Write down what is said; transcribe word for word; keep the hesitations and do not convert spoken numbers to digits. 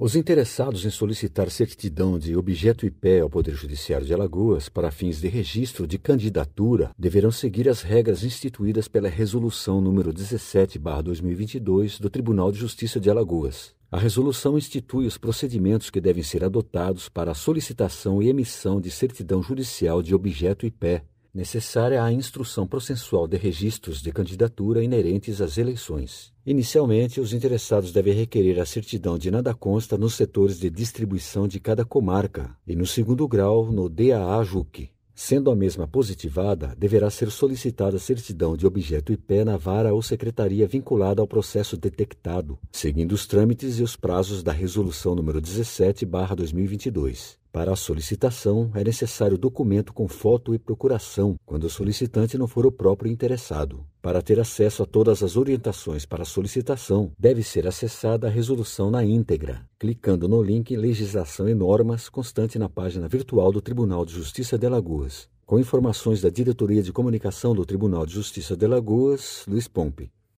Os interessados em solicitar certidão de objeto I P ao Poder Judiciário de Alagoas para fins de registro de candidatura deverão seguir as regras instituídas pela Resolução número dezessete barra dois mil e vinte e dois do Tribunal de Justiça de Alagoas. A resolução institui os procedimentos que devem ser adotados para a solicitação e emissão de certidão judicial de objeto I P, necessária à instrução processual de registros de candidatura inerentes às eleições. Inicialmente, os interessados devem requerer a certidão de nada consta nos setores de distribuição de cada comarca e, no segundo grau, no D A A JUC. Sendo a mesma positivada, deverá ser solicitada a certidão de objeto I P na vara ou secretaria vinculada ao processo detectado, seguindo os trâmites e os prazos da Resolução número dezessete barra dois mil e vinte e dois. Para a solicitação, é necessário documento com foto e procuração, quando o solicitante não for o próprio interessado. Para ter acesso a todas as orientações para a solicitação, deve ser acessada a resolução na íntegra, clicando no link Legislação e Normas, constante na página virtual do Tribunal de Justiça de Alagoas. Com informações da Diretoria de Comunicação do Tribunal de Justiça de Alagoas, Luiz Pompe.